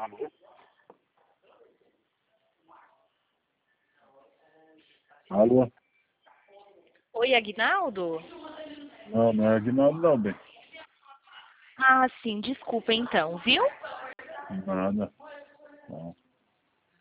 Alô? Alô? Oi, Aguinaldo? Não, não é Aguinaldo não, bem. Ah, sim, desculpa então, viu? Nada. Não.